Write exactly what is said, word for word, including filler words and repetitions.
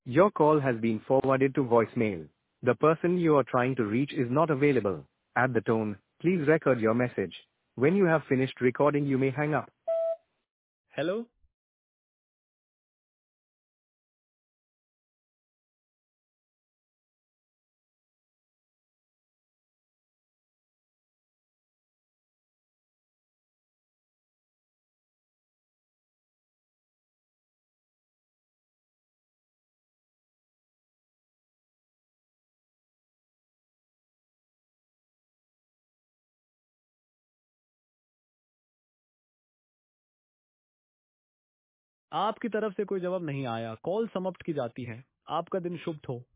Your call has been forwarded to voicemail. The person you are trying to reach is not available. At the tone, please record your message. When you have finished recording, you may hang up. Hello. आपकी तरफ से कोई जवाब नहीं आया, call समाप्त की जाती है। आपका दिन शुभ हो।